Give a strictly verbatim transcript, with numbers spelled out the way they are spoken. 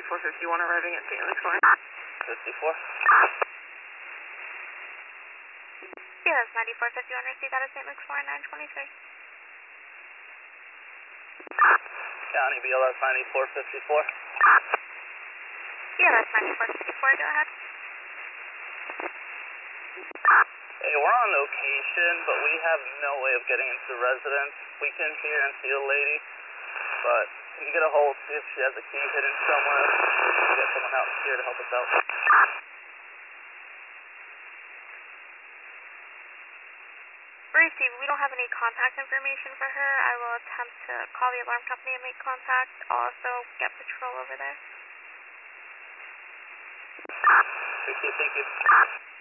fifty-four fifty-one arriving at Saint Luke's Corner. fifty-four? Yeah, that's ninety-four fifty-one, received out of Saint Luke's Corner, nine twenty-three. County B L S ninety-four fifty-four. Yeah, that's ninety-four fifty-four, go ahead. Hey, we're on location, but we have no way of getting into the residence. We can hear and see a lady, but can you get a hold, see if she has a key hidden somewhere? We can get someone out here to help us out. Receive, we don't have any contact information for her. I will attempt to call the alarm company and make contact. Also, get patrol over there. Thank you, thank you.